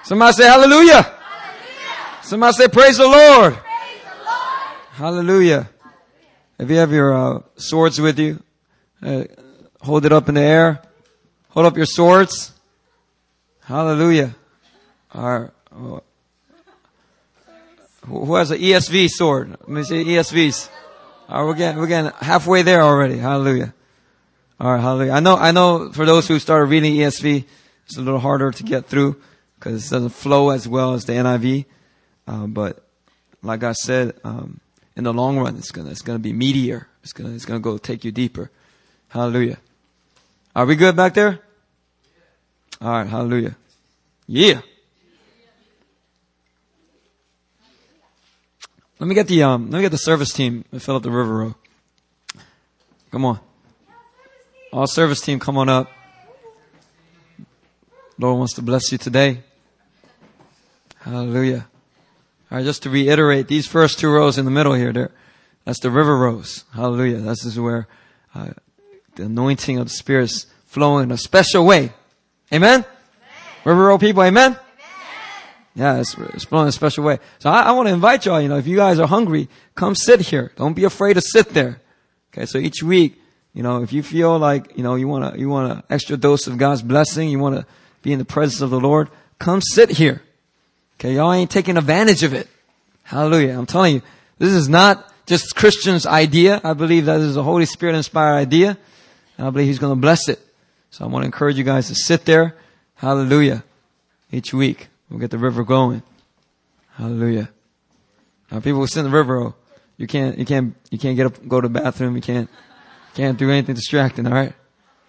Somebody say hallelujah. Hallelujah. Somebody say praise the Lord. Praise the Lord. Hallelujah. If you have your swords with you, hold it up in the air. Hold up your swords. Hallelujah. Who has an ESV sword? Let me see ESVs. All right, we're getting halfway there already. Hallelujah. All right, hallelujah. I know for those who started reading ESV, it's a little harder to get through because it doesn't flow as well as the NIV. But like I said, in the long run, it's gonna be meatier. It's gonna go take you deeper. Hallelujah. Are we good back there? All right, hallelujah. Yeah. Let me get the service team and fill up the river row. Come on. All service team, come on up. Lord wants to bless you today. Hallelujah. All right, just to reiterate, these first two rows in the middle here, that's the river rows. Hallelujah. This is where the anointing of the Spirit is flowing in a special way. Amen? Amen. River row people, amen? Yeah, it's flowing in a special way. So I want to invite y'all, if you guys are hungry, come sit here. Don't be afraid to sit there. Okay, so each week, if you feel like, you want an extra dose of God's blessing, you want to be in the presence of the Lord, come sit here. Okay, y'all ain't taking advantage of it. Hallelujah. I'm telling you, this is not just Christians' idea. I believe that is a Holy Spirit inspired idea. And I believe He's going to bless it. So I want to encourage you guys to sit there. Hallelujah. Each week. We'll get the river going. Hallelujah. Now people who sit in the river, you can't get up, go to the bathroom. You can't do anything distracting. All right.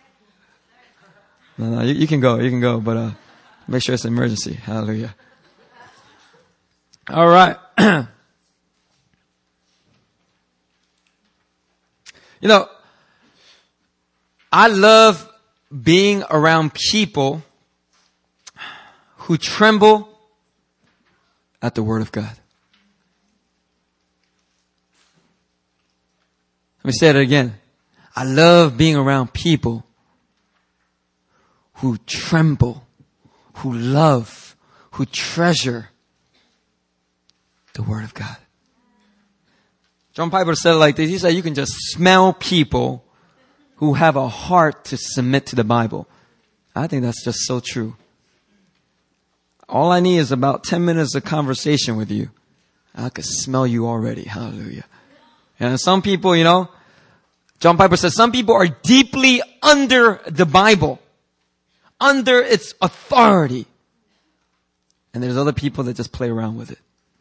No, you can go, but, make sure it's an emergency. Hallelujah. All right. I love being around people who tremble at the Word of God. Let me say it again. I love being around people who tremble, who love, who treasure the Word of God. John Piper said it like this. He said you can just smell people who have a heart to submit to the Bible. I think that's just so true. All I need is about 10 minutes of conversation with you. I could smell you already. Hallelujah. And some people, John Piper says some people are deeply under the Bible, under its authority. And there's other people that just play around with it.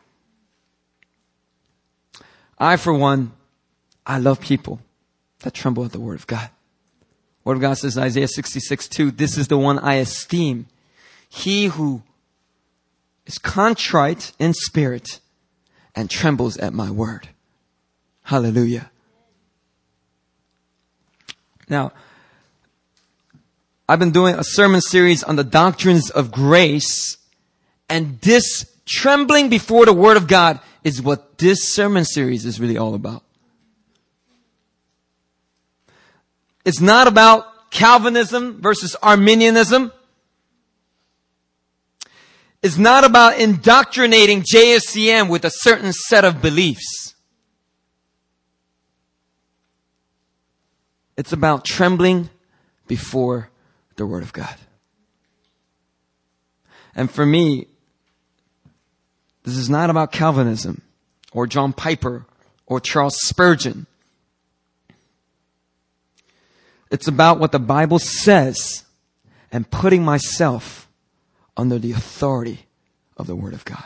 I, for one, I love people that tremble at the Word of God. Word of God says in Isaiah 66:2, this is the one I esteem. He who is contrite in spirit and trembles at my word. Hallelujah. Now, I've been doing a sermon series on the doctrines of grace, and this trembling before the Word of God is what this sermon series is really all about. It's not about Calvinism versus Arminianism. It's not about indoctrinating JSCM with a certain set of beliefs. It's about trembling before the Word of God. And for me, this is not about Calvinism or John Piper or Charles Spurgeon. It's about what the Bible says and putting myself under the authority of the Word of God.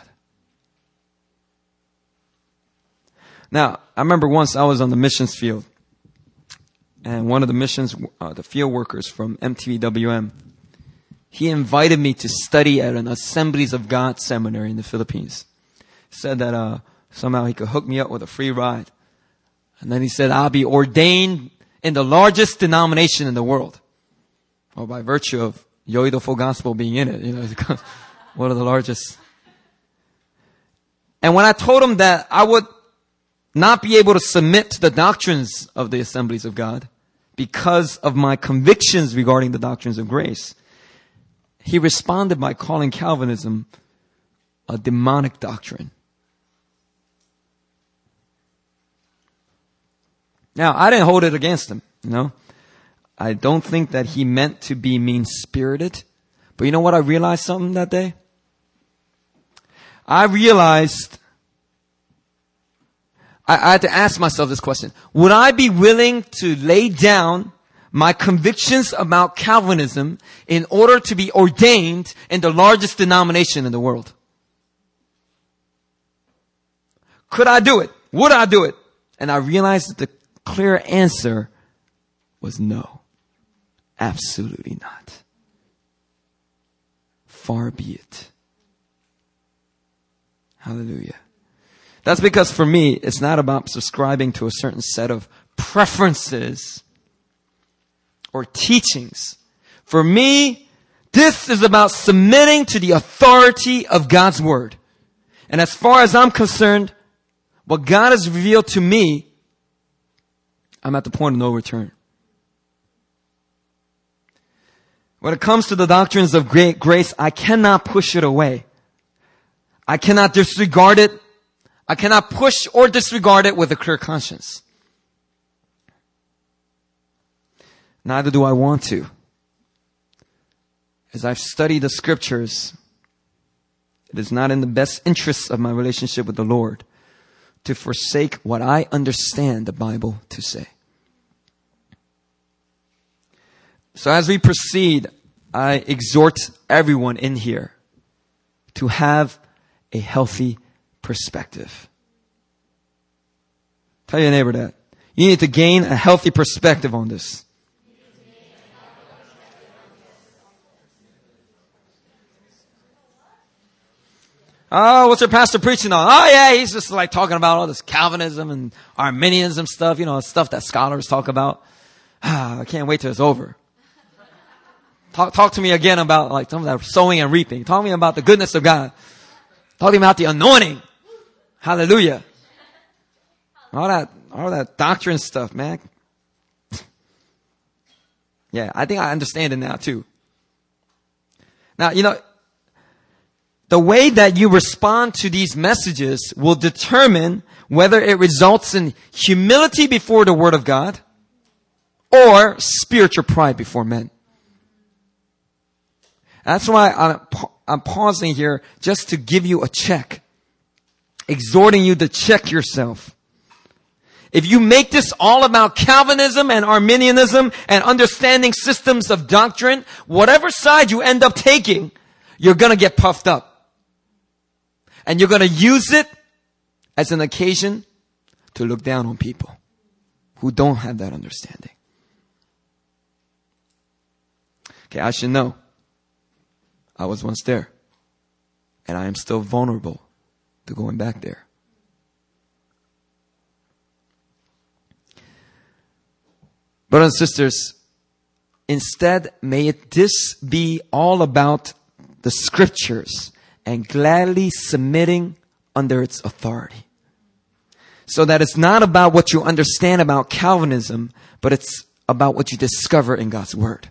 Now, I remember once I was on the missions field, and one of the the field workers from MTVWM, he invited me to study at an Assemblies of God seminary in the Philippines. He said that somehow he could hook me up with a free ride. And then he said, I'll be ordained in the largest denomination in the world. Or by virtue of Yoido Full Gospel being in it, one of the largest. And when I told him that I would not be able to submit to the doctrines of the Assemblies of God because of my convictions regarding the doctrines of grace, he responded by calling Calvinism a demonic doctrine. Now, I didn't hold it against him, you know. I don't think that he meant to be mean-spirited. But you know what? I realized something that day. I realized I had to ask myself this question. Would I be willing to lay down my convictions about Calvinism in order to be ordained in the largest denomination in the world? Could I do it? Would I do it? And I realized that the clear answer was no. Absolutely not. Far be it. Hallelujah. That's because for me, it's not about subscribing to a certain set of preferences or teachings. For me, this is about submitting to the authority of God's Word. And as far as I'm concerned, what God has revealed to me, I'm at the point of no return. When it comes to the doctrines of great grace, I cannot push it away. I cannot disregard it. I cannot push or disregard it with a clear conscience. Neither do I want to. As I've studied the scriptures, it is not in the best interests of my relationship with the Lord to forsake what I understand the Bible to say. So as we proceed, I exhort everyone in here to have a healthy perspective. Tell your neighbor that. You need to gain a healthy perspective on this. Oh, what's your pastor preaching on? Oh yeah, he's just like talking about all this Calvinism and Arminianism stuff, stuff that scholars talk about. I can't wait till it's over. Talk to me again about like some of that sowing and reaping. Talk to me about the goodness of God. Talk to me about the anointing. Hallelujah. All that doctrine stuff, man. Yeah, I think I understand it now too. Now, the way that you respond to these messages will determine whether it results in humility before the Word of God or spiritual pride before men. That's why I'm pausing here just to give you a check, exhorting you to check yourself. If you make this all about Calvinism and Arminianism and understanding systems of doctrine, whatever side you end up taking, you're going to get puffed up. And you're going to use it as an occasion to look down on people who don't have that understanding. Okay, I should know. I was once there. And I am still vulnerable to going back there. Brothers and sisters, instead, may this be all about the scriptures and gladly submitting under its authority. So that it's not about what you understand about Calvinism, but it's about what you discover in God's Word.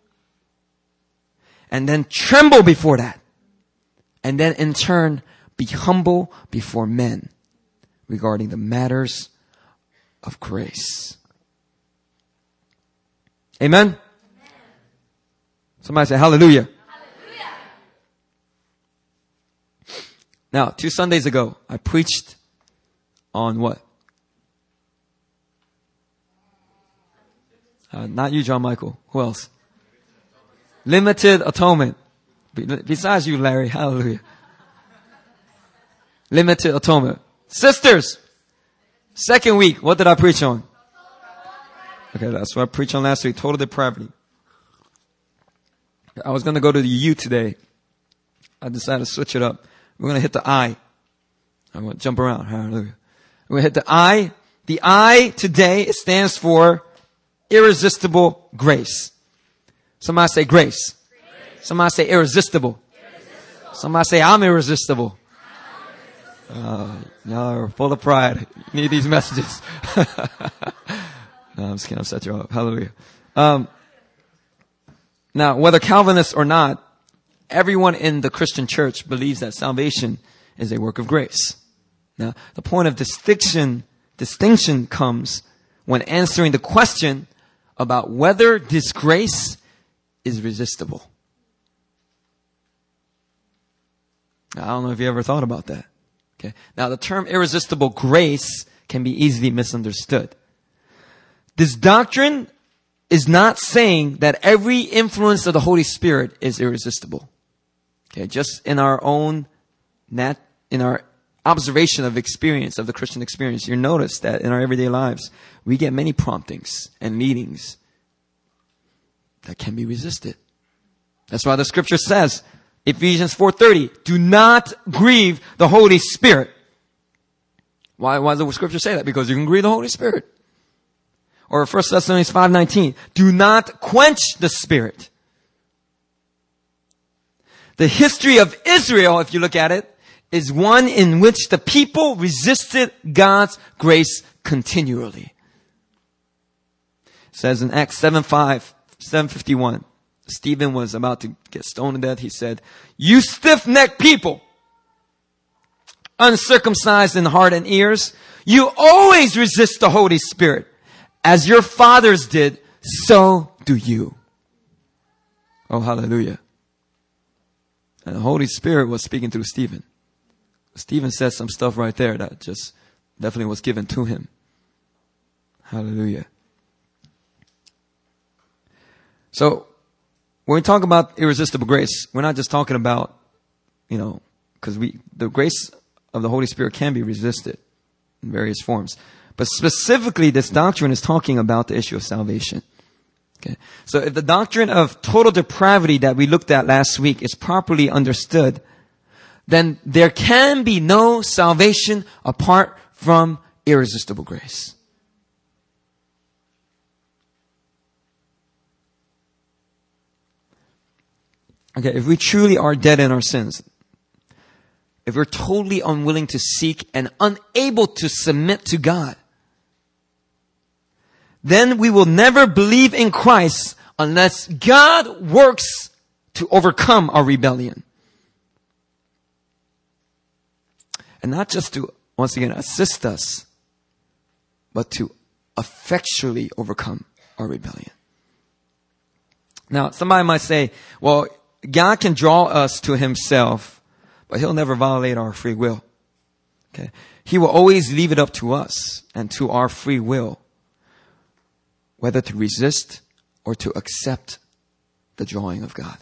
And then tremble before that. And then in turn, be humble before men regarding the matters of grace. Amen? Amen. Somebody say hallelujah. Hallelujah. Now, 2 Sundays ago, I preached on what? Not you, John Michael. Who else? Limited atonement. Besides you, Larry. Hallelujah. Limited atonement. Sisters, second week, what did I preach on? Okay, that's what I preached on last week. Total depravity. I was going to go to the U today. I decided to switch it up. We're going to hit the I. I'm going to jump around. Hallelujah. We're going to hit the I. The I today, it stands for irresistible grace. Somebody say grace. Grace. Somebody say irresistible. Irresistible. Somebody say I'm irresistible. Y'all are full of pride. You need these messages. No, I'm just kidding. I'll set you up. Hallelujah. Now, whether Calvinist or not, everyone in the Christian church believes that salvation is a work of grace. Now, the point of distinction comes when answering the question about whether this grace is resistible. Now, I don't know if you ever thought about that. Okay. Now, the term irresistible grace can be easily misunderstood. This doctrine is not saying that every influence of the Holy Spirit is irresistible. Okay, just in our observation of experience, of the Christian experience, you notice that in our everyday lives, we get many promptings and leadings that can be resisted. That's why the scripture says, Ephesians 4:30, do not grieve the Holy Spirit. Why does the scripture say that? Because you can grieve the Holy Spirit. Or 1 Thessalonians 5:19, do not quench the Spirit. The history of Israel, if you look at it, is one in which the people resisted God's grace continually. It says in Acts 7:51, Stephen was about to get stoned to death. He said, you stiff-necked people, uncircumcised in heart and ears, you always resist the Holy Spirit. As your fathers did, so do you. Oh, hallelujah. And the Holy Spirit was speaking through Stephen. Stephen said some stuff right there that just definitely was given to him. Hallelujah. So, when we talk about irresistible grace, we're not just talking about, because the grace of the Holy Spirit can be resisted in various forms. But specifically, this doctrine is talking about the issue of salvation. Okay. So if the doctrine of total depravity that we looked at last week is properly understood, then there can be no salvation apart from irresistible grace. Okay, if we truly are dead in our sins, if we're totally unwilling to seek and unable to submit to God, then we will never believe in Christ unless God works to overcome our rebellion. And not just to, once again, assist us, but to effectually overcome our rebellion. Now, somebody might say, well, God can draw us to himself, but he'll never violate our free will. Okay. He will always leave it up to us and to our free will, whether to resist or to accept the drawing of God.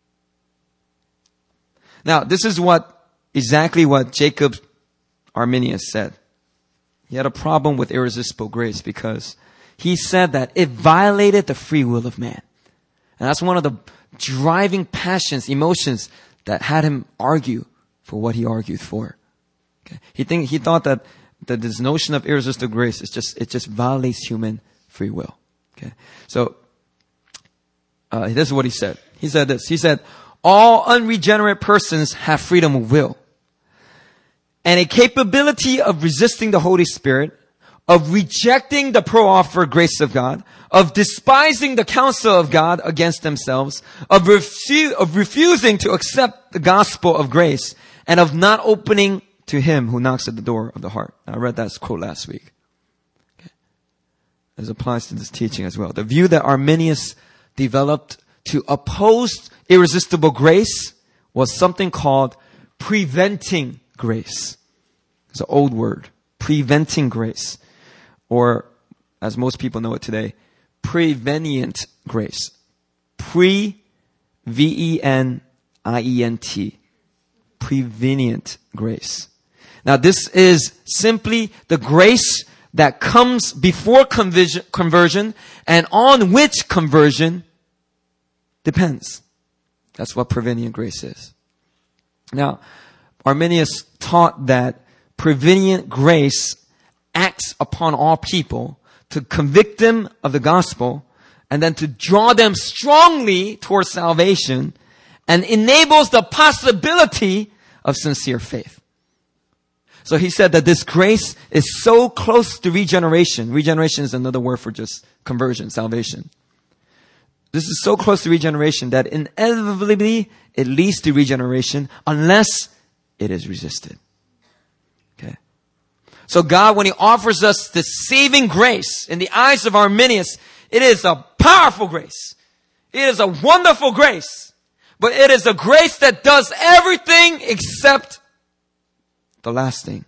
Now, this is exactly what Jacob Arminius said. He had a problem with irresistible grace because he said that it violated the free will of man. And that's one of the driving passions, emotions that had him argue for what he argued for. Okay. He thought that this notion of irresistible grace it just violates human free will. Okay. So, this is what he said. He said this. He said, all unregenerate persons have freedom of will and a capability of resisting the Holy Spirit, of rejecting the pro-offered grace of God, of despising the counsel of God against themselves, of refusing to accept the gospel of grace, and of not opening to him who knocks at the door of the heart. I read that quote last week. Okay. This applies to this teaching as well. The view that Arminius developed to oppose irresistible grace was something called preventing grace. It's an old word. Preventing grace. Or, as most people know it today, prevenient grace. V-E-N-I-E-N-T. Prevenient grace. Now, this is simply the grace that comes before conversion and on which conversion depends. That's what prevenient grace is. Now, Arminius taught that prevenient grace acts upon all people to convict them of the gospel and then to draw them strongly towards salvation and enables the possibility of sincere faith. So he said that this grace is so close to regeneration. Regeneration is another word for just conversion, salvation. This is so close to regeneration that inevitably it leads to regeneration unless it is resisted. Okay. So God, when He offers us the saving grace in the eyes of Arminius, it is a powerful grace. It is a wonderful grace. But it is a grace that does everything except the last thing.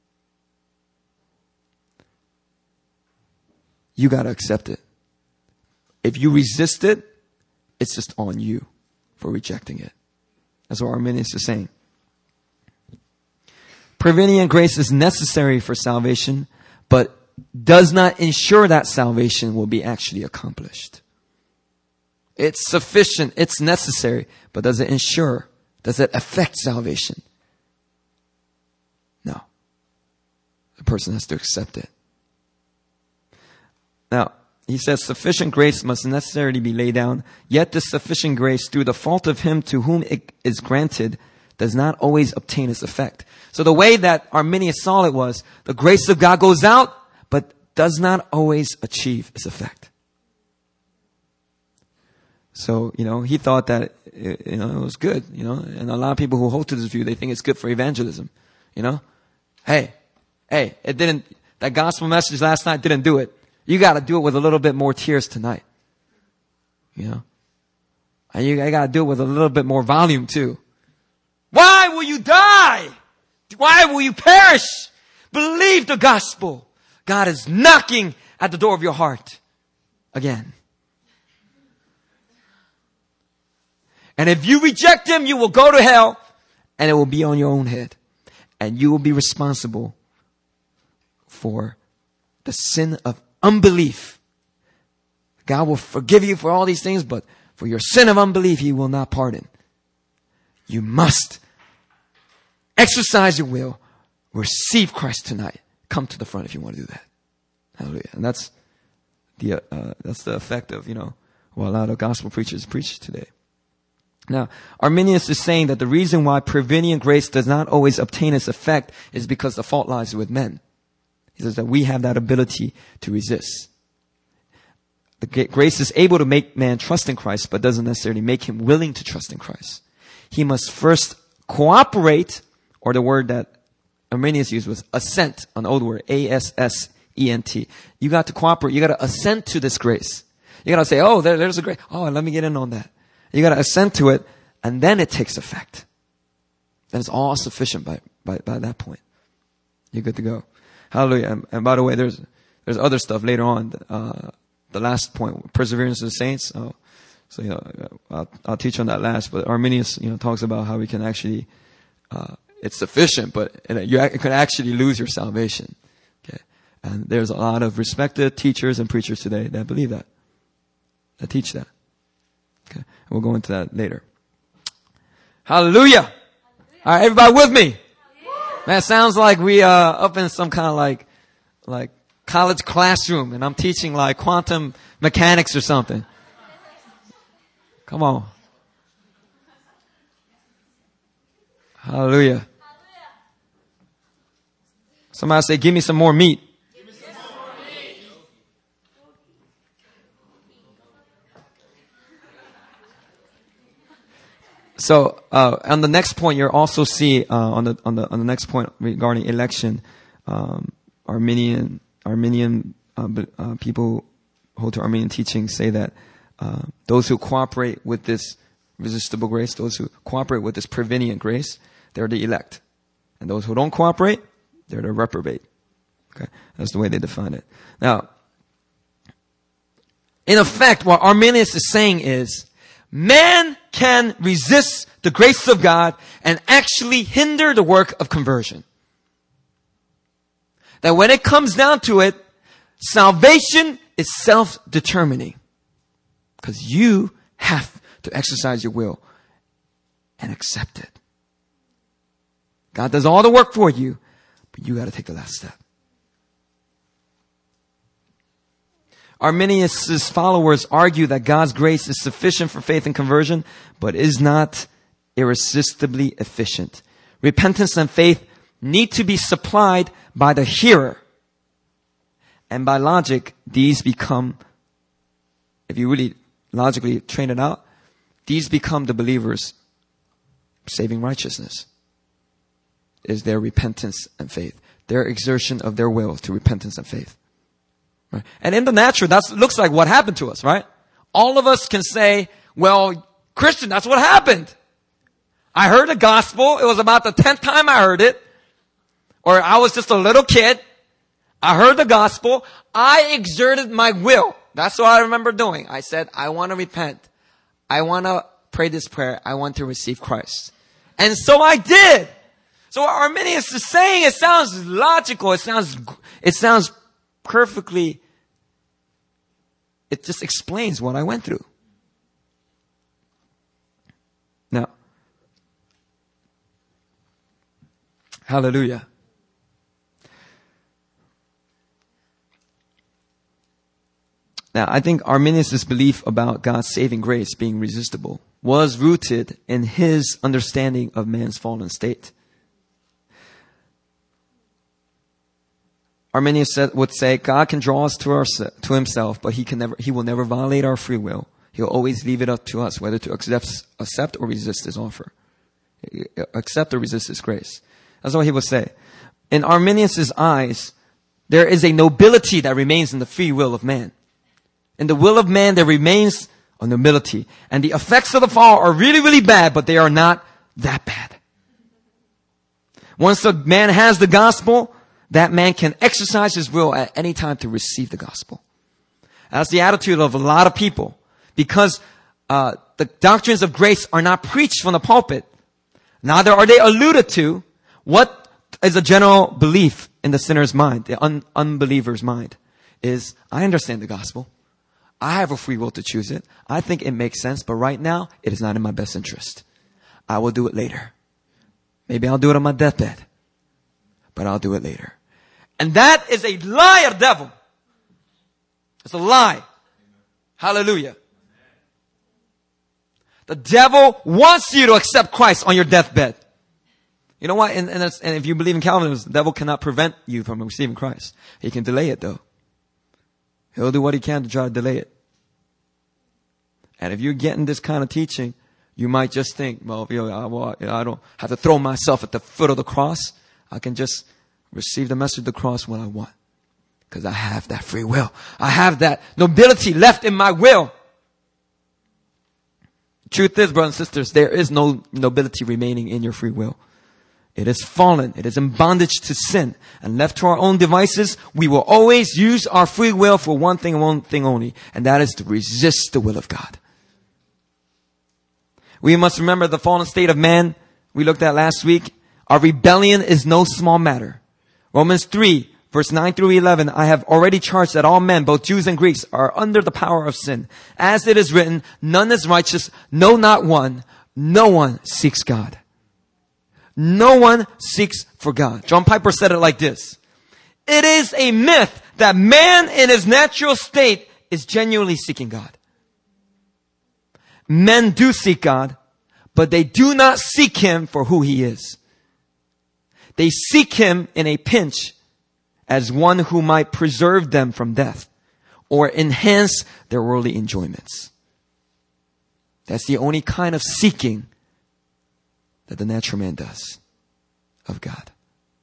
You got to accept it. If you resist it, it's just on you for rejecting it. That's what Arminius is saying. Prevenient grace is necessary for salvation, but does not ensure that salvation will be actually accomplished. It's sufficient, it's necessary, but does it ensure? Does it affect salvation? No. The person has to accept it. Now, he says, sufficient grace must necessarily be laid down, yet this sufficient grace, through the fault of him to whom it is granted, does not always obtain its effect. So the way that Arminius saw it was, the grace of God goes out, but does not always achieve its effect. So, he thought that, it was good, and a lot of people who hold to this view, they think it's good for evangelism, Hey, it didn't, that gospel message last night didn't do it. You got to do it with a little bit more tears tonight. And you got to do it with a little bit more volume too. Why will you die? Why will you perish? Believe the gospel. God is knocking at the door of your heart again. And if you reject Him, you will go to hell, and it will be on your own head. And you will be responsible for the sin of unbelief. God will forgive you for all these things, but for your sin of unbelief, He will not pardon. You must exercise your will. Receive Christ tonight. Come to the front if you want to do that. Hallelujah. And that's the effect of, what a lot of gospel preachers preach today. Now, Arminius is saying that the reason why prevenient grace does not always obtain its effect is because the fault lies with men. He says that we have that ability to resist. The grace is able to make man trust in Christ, but doesn't necessarily make him willing to trust in Christ. He must first cooperate, or the word that Arminius used was assent, an old word, A-S-S-E-N-T. You got to cooperate. You got to assent to this grace. You got to say, there's a grace. Oh, let me get in on that. You got to assent to it, and then it takes effect. Then it's all sufficient by that point. You're good to go. Hallelujah. And by the way, there's other stuff later on. The last point, perseverance of the saints. I'll teach on that last. But Arminius, talks about how we can actually, it's sufficient, but it could actually lose your salvation. Okay. And there's a lot of respected teachers and preachers today that believe that teach that. Okay. And we'll go into that later. Hallelujah. All right, everybody with me? Man, it sounds like we up in some kind of like college classroom, and I'm teaching like quantum mechanics or something. Come on. Hallelujah. Somebody say, give me some more meat. So on the next point, you'll also see on the next point regarding election, Arminian people hold to Arminian teaching say that those who cooperate with this resistible grace, those who cooperate with this prevenient grace, they're the elect, and those who don't cooperate, they're the reprobate. Okay, that's the way they define it. Now, in effect, what Arminius is saying is, man can resist the grace of God and actually hinder the work of conversion. That when it comes down to it, salvation is self-determining. Because you have to exercise your will and accept it. God does all the work for you, but you got to take the last step. Arminius' followers argue that God's grace is sufficient for faith and conversion, but is not irresistibly efficient. Repentance and faith need to be supplied by the hearer. And by logic, these become, if you really logically train it out, these become the believers' saving righteousness. Is their repentance and faith. Their exertion of their will to repentance and faith. Right? And in the natural, that looks like what happened to us, right? All of us can say, well, Christian, that's what happened. I heard the gospel. It was about the 10th time I heard it. Or I was just a little kid. I heard the gospel. I exerted my will. That's what I remember doing. I said, I want to repent. I want to pray this prayer. I want to receive Christ. And so I did. So what Arminius is saying, it sounds logical. It sounds perfectly, it just explains what I went through. Now, hallelujah. Now, I think Arminius' belief about God's saving grace being resistible was rooted in his understanding of man's fallen state. Arminius would say, God can draw us to himself, but he will never violate our free will. He'll always leave it up to us whether to accept or resist his offer. Accept or resist his grace. That's what he would say. In Arminius' eyes, there is a nobility that remains in the free will of man. In the will of man, there remains a nobility. And the effects of the fall are really, really bad, but they are not that bad. Once the man has the gospel, that man can exercise his will at any time to receive the gospel. That's the attitude of a lot of people. Because the doctrines of grace are not preached from the pulpit, neither are they alluded to. What is a general belief in the sinner's mind, the unbeliever's mind, is, I understand the gospel. I have a free will to choose it. I think it makes sense, but right now, it is not in my best interest. I will do it later. Maybe I'll do it on my deathbed, but I'll do it later. And that is a lie of the devil. It's a lie. Hallelujah. The devil wants you to accept Christ on your deathbed. You know what? And if you believe in Calvinism, the devil cannot prevent you from receiving Christ. He can delay it though. He'll do what he can to try to delay it. And if you're getting this kind of teaching, you might just think, well, I don't have to throw myself at the foot of the cross. I can just receive the message of the cross when I want. Because I have that free will. I have that nobility left in my will. Truth is, brothers and sisters, there is no nobility remaining in your free will. It is fallen. It is in bondage to sin. And left to our own devices, we will always use our free will for one thing and one thing only. And that is to resist the will of God. We must remember the fallen state of man we looked at last week. Our rebellion is no small matter. Romans 3, verse 9 through 11, I have already charged that all men, both Jews and Greeks, are under the power of sin. As it is written, none is righteous, no, not one. No one seeks God. No one seeks for God. John Piper said it like this. It is a myth that man in his natural state is genuinely seeking God. Men do seek God, but they do not seek Him for who He is. They seek Him in a pinch as one who might preserve them from death or enhance their worldly enjoyments. That's the only kind of seeking that the natural man does of God.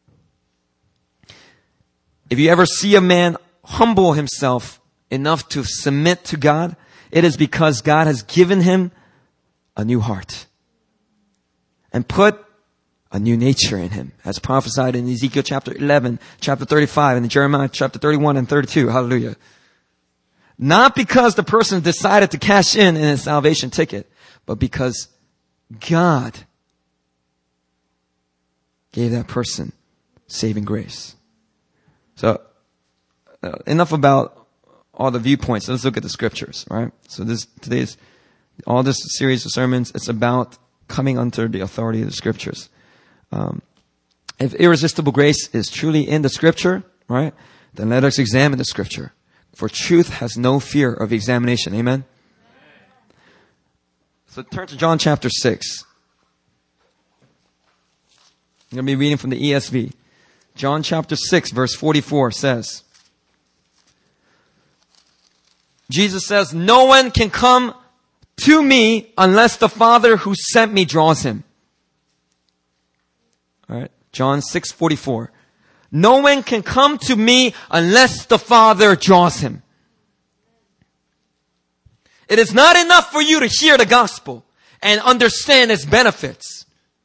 If you ever see a man humble himself enough to submit to God, it is because God has given him a new heart and put a new nature in him, as prophesied in Ezekiel chapter 11, chapter 35, and in Jeremiah chapter 31 and 32. Hallelujah. Not because the person decided to cash in his salvation ticket, but because God gave that person saving grace. So, enough about all the viewpoints. Let's look at the scriptures, right? So all this series of sermons, it's about coming under the authority of the scriptures. If irresistible grace is truly in the scripture, right, then let us examine the scripture. For truth has no fear of examination. Amen? So turn to John chapter 6. I'm going to be reading from the ESV. John chapter 6 verse 44 says, Jesus says, no one can come to me unless the Father who sent me draws him. All right. John 6:44. No one can come to me unless the Father draws him. It is not enough for you to hear the gospel and understand its benefits.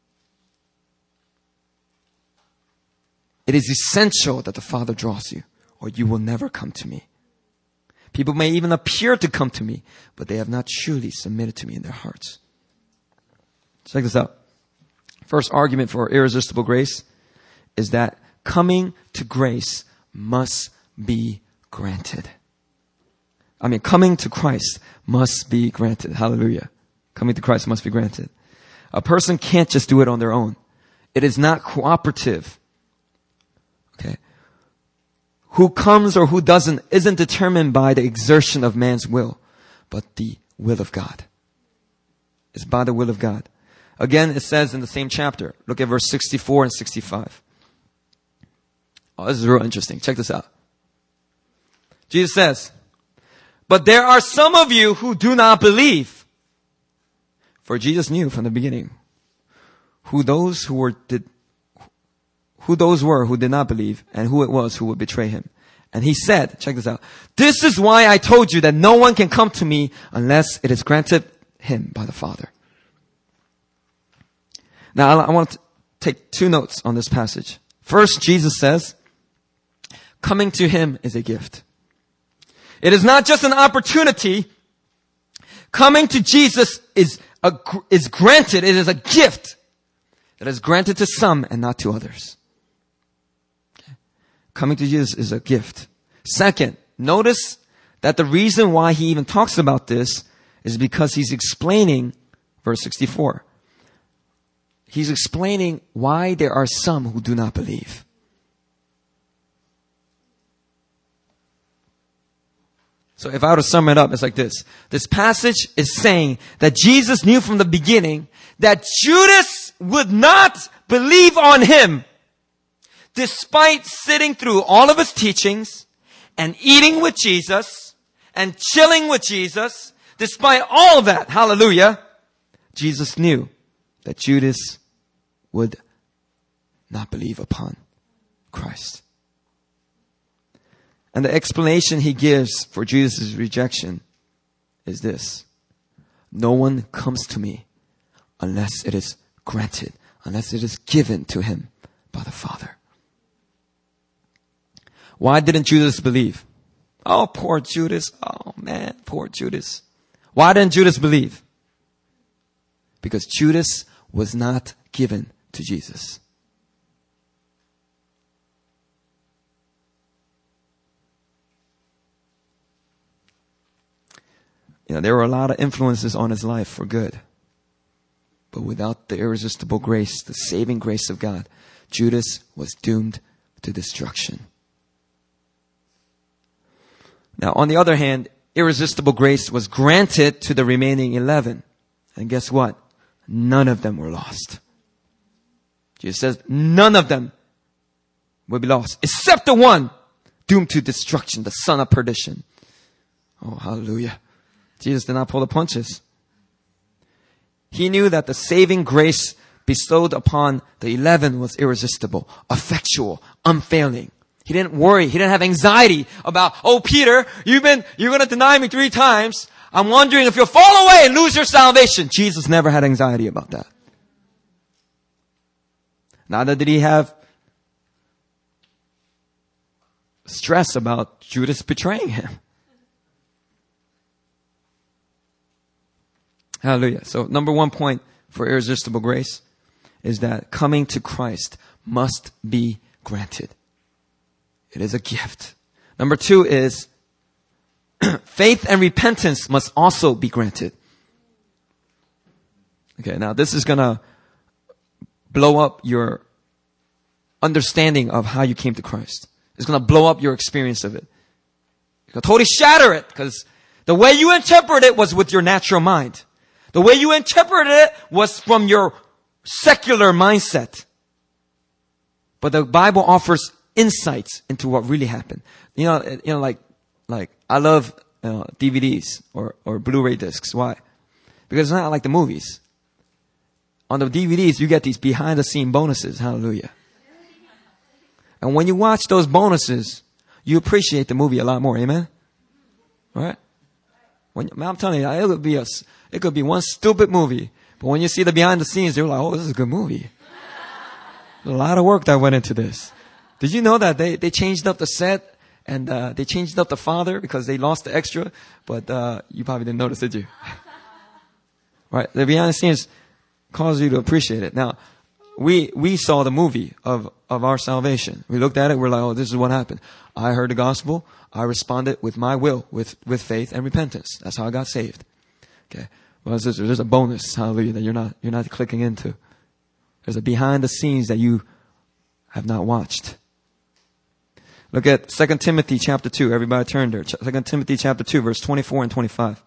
It is essential that the Father draws you, or you will never come to me. People may even appear to come to me, but they have not truly submitted to me in their hearts. Check this out. First argument for irresistible grace is that coming to grace must be granted. Coming to Christ must be granted. Hallelujah. Coming to Christ must be granted. A person can't just do it on their own. It is not cooperative. Okay. Who comes or who doesn't isn't determined by the exertion of man's will, but the will of God. It's by the will of God. Again, it says in the same chapter, look at verse 64 and 65. Oh, this is real interesting. Check this out. Jesus says, but there are some of you who do not believe. For Jesus knew from the beginning who those were who did not believe and who it was who would betray him. And he said, check this out, this is why I told you that no one can come to me unless it is granted him by the Father. Now, I want to take two notes on this passage. First, Jesus says, coming to him is a gift. It is not just an opportunity. Coming to Jesus is granted. It is a gift that is granted to some and not to others. Okay. Coming to Jesus is a gift. Second, notice that the reason why he even talks about this is because he's explaining verse 64. He's explaining why there are some who do not believe. So if I were to sum it up, it's like this. This passage is saying that Jesus knew from the beginning that Judas would not believe on him, despite sitting through all of his teachings and eating with Jesus and chilling with Jesus. Despite all of that, hallelujah, Jesus knew that Judas would not believe upon Christ. And the explanation he gives for Jesus' rejection is this. No one comes to me unless it is granted, unless it is given to him by the Father. Why didn't Judas believe? Oh, poor Judas. Oh man, poor Judas. Why didn't Judas believe? Because Judas was not given to Jesus. There were a lot of influences on his life for good. But without the irresistible grace, the saving grace of God, Judas was doomed to destruction. Now, on the other hand, irresistible grace was granted to the remaining 11. And guess what? None of them were lost. Jesus says none of them will be lost, except the one doomed to destruction, the son of perdition. Oh, hallelujah. Jesus did not pull the punches. He knew that the saving grace bestowed upon the 11 was irresistible, effectual, unfailing. He didn't worry. He didn't have anxiety about, oh, Peter, you're going to deny me 3 times. I'm wondering if you'll fall away and lose your salvation. Jesus never had anxiety about that. Neither did he have stress about Judas betraying him. Hallelujah. So number one point for irresistible grace is that coming to Christ must be granted. It is a gift. Number 2 is faith and repentance must also be granted. Okay, now this is going to blow up your understanding of how you came to Christ. It's going to blow up your experience of it. It's going to totally shatter it because the way you interpret it was with your natural mind. The way you interpreted it was from your secular mindset. But the Bible offers insights into what really happened. Like I love DVDs or Blu-ray discs. Why? Because it's not like the movies. On the DVDs, you get these behind-the-scene bonuses. Hallelujah. And when you watch those bonuses, you appreciate the movie a lot more. Amen? Right? I'm telling you, it could be one stupid movie. But when you see the behind the scenes, you're like, oh, this is a good movie. There's a lot of work that went into this. Did you know that they changed up the set and they changed up the father because they lost the extra? But you probably didn't notice, did you? Right? The behind the scenes cause you to appreciate it. Now, we saw the movie of our salvation. We looked at it. We're like, oh, this is what happened. I heard the gospel. I responded with my will, with faith and repentance. That's how I got saved. Okay. Well, there's a bonus, hallelujah, that you're not clicking into. There's a behind the scenes that you have not watched. Look at 2 Timothy chapter 2. Everybody turn there. 2 Timothy chapter 2, verse 24 and 25.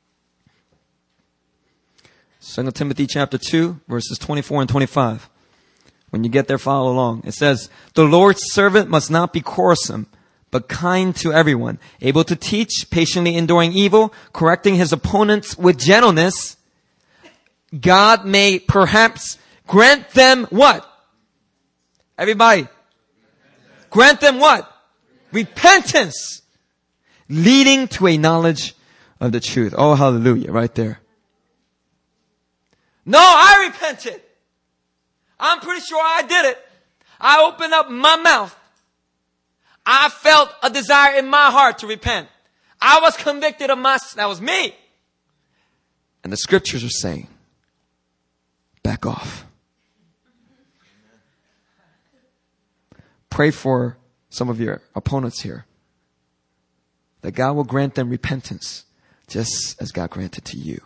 2 Timothy chapter 2, verses 24 and 25. When you get there, follow along. It says, the Lord's servant must not be quarrelsome, but kind to everyone, able to teach, patiently enduring evil, correcting his opponents with gentleness. God may perhaps grant them what? Everybody. Grant them what? Repentance. Leading to a knowledge of the truth. Oh, hallelujah. Right there. No, I repented. I'm pretty sure I did it. I opened up my mouth. I felt a desire in my heart to repent. I was convicted of that was me. And the scriptures are saying, back off. Pray for some of your opponents here, that God will grant them repentance, just as God granted to you.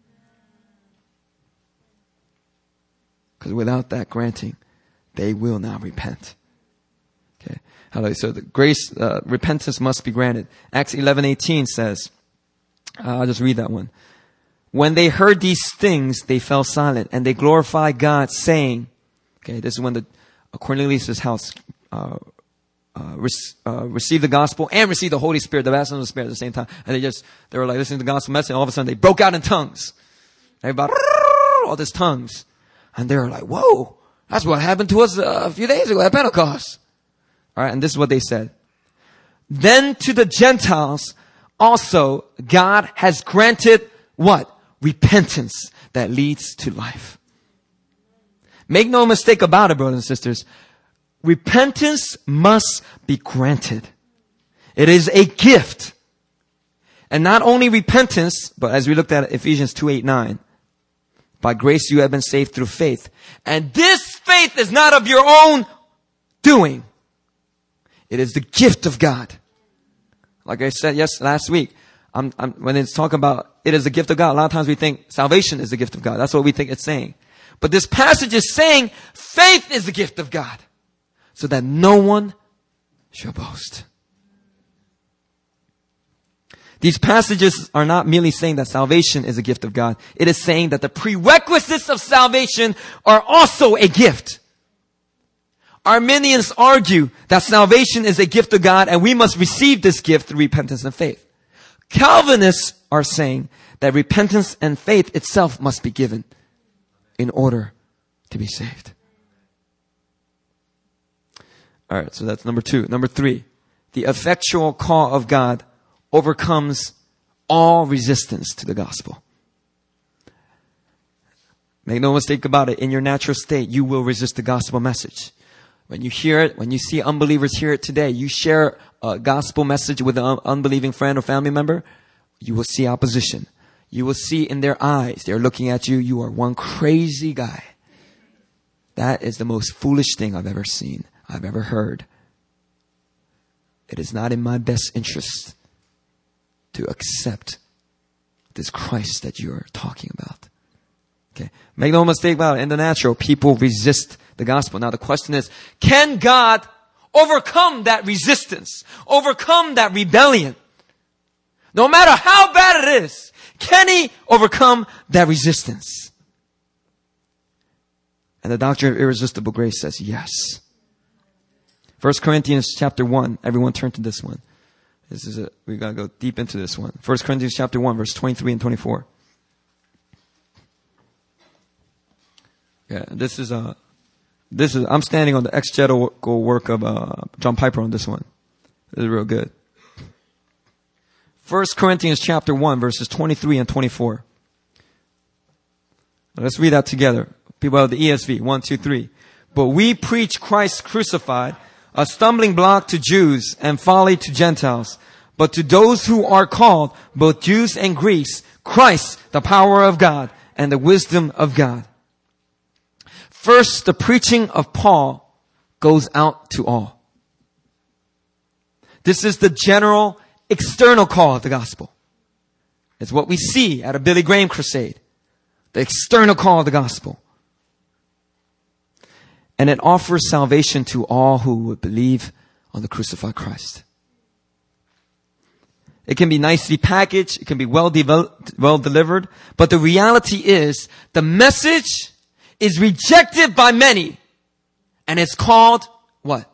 Because without that granting, they will not repent. Okay. Hallelujah. So the grace, repentance must be granted. Acts 11:18 says, I'll just read that one. When they heard these things, they fell silent and they glorified God, saying, okay, this is when the Cornelius' house received the gospel and received the Holy Spirit, the baptism of the Spirit at the same time. And they were like listening to the gospel message, and all of a sudden they broke out in tongues. Everybody, all these tongues. And they were like, whoa, that's what happened to us a few days ago at Pentecost. All right, and this is what they said. Then to the Gentiles also God has granted what? Repentance that leads to life. Make no mistake about it, brothers and sisters. Repentance must be granted. It is a gift. And not only repentance, but as we looked at Ephesians 2:8-9, by grace you have been saved through faith. And this faith is not of your own doing. It is the gift of God. Like I said last week, when it's talking about it is the gift of God, a lot of times we think salvation is the gift of God. That's what we think it's saying. But this passage is saying faith is the gift of God, so that no one shall boast. These passages are not merely saying that salvation is a gift of God. It is saying that the prerequisites of salvation are also a gift. Arminians argue that salvation is a gift of God and we must receive this gift through repentance and faith. Calvinists are saying that repentance and faith itself must be given in order to be saved. All right, so that's number 2. Number 3, the effectual call of God overcomes all resistance to the gospel. Make no mistake about it. In your natural state, you will resist the gospel message. When you hear it, when you see unbelievers hear it today, you share a gospel message with an unbelieving friend or family member, you will see opposition. You will see in their eyes, they're looking at you, you are one crazy guy. That is the most foolish thing I've ever seen, I've ever heard. It is not in my best interest to accept this Christ that you are talking about. Okay. Make no mistake about it. In the natural, people resist the gospel. Now the question is, can God overcome that resistance? Overcome that rebellion? No matter how bad it is, can He overcome that resistance? And the doctrine of irresistible grace says yes. 1 Corinthians chapter 1. Everyone turn to this one. We gotta go deep into this one. 1 Corinthians chapter 1, verse 23 and 24. Yeah, I'm standing on the exegetical work of John Piper on this one. This is real good. 1 Corinthians chapter 1, verses 23 and 24. Let's read that together. People of the ESV, 1, 2, 3. But we preach Christ crucified, a stumbling block to Jews and folly to Gentiles. But to those who are called, both Jews and Greeks, Christ, the power of God and the wisdom of God. First, the preaching of Paul goes out to all. This is the general external call of the gospel. It's what we see at a Billy Graham crusade. The external call of the gospel. And it offers salvation to all who would believe on the crucified Christ. It can be nicely packaged. It can be well delivered. But the reality is the message is rejected by many. And it's called what?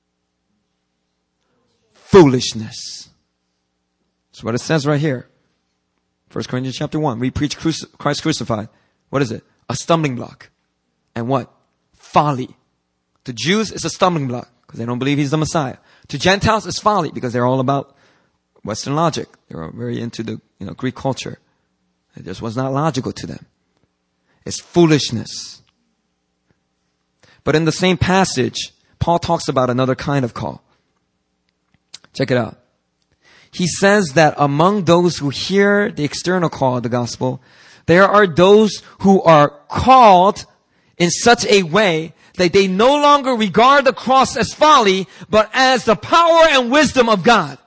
Foolishness. That's what it says right here. 1 Corinthians chapter 1. We preach Christ crucified. What is it? A stumbling block. And what? Folly. To Jews, it's a stumbling block because they don't believe he's the Messiah. To Gentiles, it's folly because they're all about Western logic. They're very into the Greek culture. It just was not logical to them. It's foolishness. But in the same passage, Paul talks about another kind of call. Check it out. He says that among those who hear the external call of the gospel, there are those who are called in such a way that they no longer regard the cross as folly, but as the power and wisdom of God.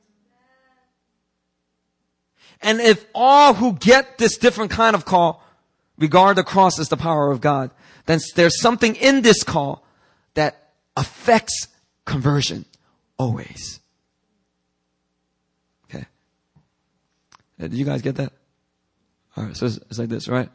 And if all who get this different kind of call regard the cross as the power of God, then there's something in this call that affects conversion always. Okay. Did you guys get that? All right. So it's like this, right?